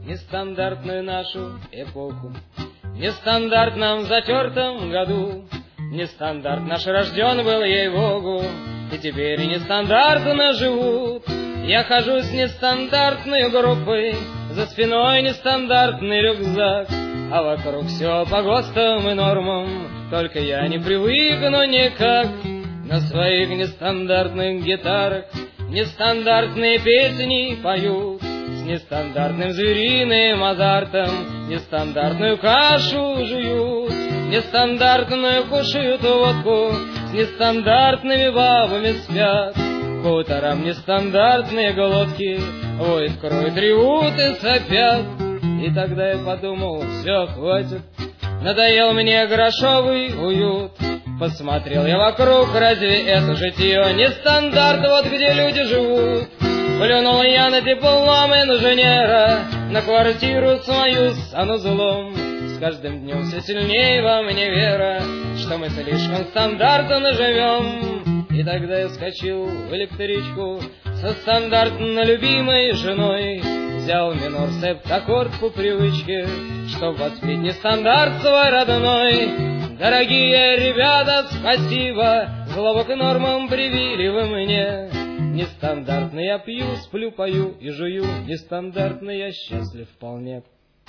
нестандартную нашу эпоху. В нестандартном затертом году нестандарт наш рожден был, ей-богу, и теперь нестандартно живут. Я хожу с нестандартной группой, за спиной нестандартный рюкзак, а вокруг все по ГОСТам и нормам, только я не привыкну никак. На своих нестандартных гитарах нестандартные песни поют, с нестандартным звериным азартом нестандартную кашу жуют, нестандартную кушают водку, с нестандартными бабами спят. По утрам нестандартные глотки воют, кроют, ревут и сопят. И тогда я подумал, все, хватит, надоел мне грошовый уют. Посмотрел я вокруг, разве это житье нестандарт, вот где люди живут. Плюнул я на диплом инженера, на квартиру свою санузлом. С каждым днем все сильнее во мне вера, что мы слишком стандартно живем. И тогда я вскочил в электричку со стандартно любимой женой, взял минор септаккорд по привычке, чтоб воспеть нестандарт свой родной. Дорогие ребята, спасибо, злого к нормам привили вы мне. Нестандартно я пью, сплю, пою и жую, нестандартно я счастлив вполне.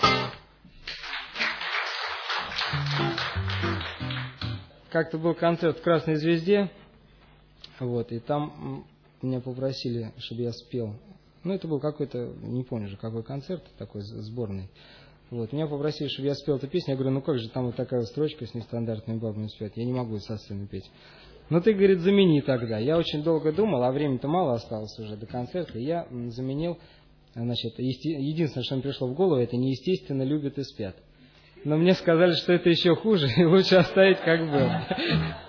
Как-то был концерт в Красной Звезде, вот, и там меня попросили, чтобы я спел. Ну, это был какой-то, не помню же, какой концерт, такой сборный. Вот, меня попросили, чтобы я спел эту песню. Я говорю, ну как же, там вот такая строчка с нестандартными бабами спят, я не могу со сцены петь. Ну, ты, говорит, замени тогда. Я очень долго думал, а времени-то мало осталось уже до концерта, и я заменил, значит, единственное, что мне пришло в голову, это неестественно любят и спят. Но мне сказали, что это еще хуже, и лучше оставить как было.